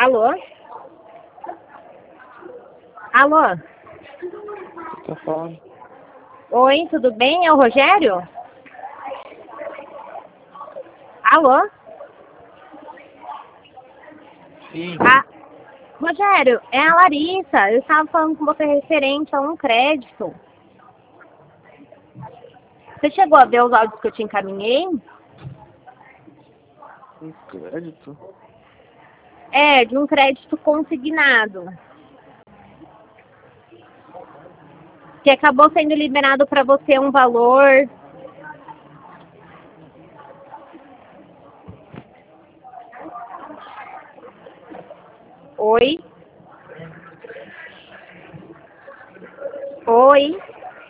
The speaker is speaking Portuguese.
Alô? Alô? Tá falando? Oi, tudo bem? É o Rogério? Alô? Sim. Ah, Rogério, é a Larissa. Eu estava falando com você referente a um crédito. Você chegou a ver os áudios que eu te encaminhei? Um crédito? É, de um crédito consignado. Que acabou sendo liberado para você um valor. Oi? Oi?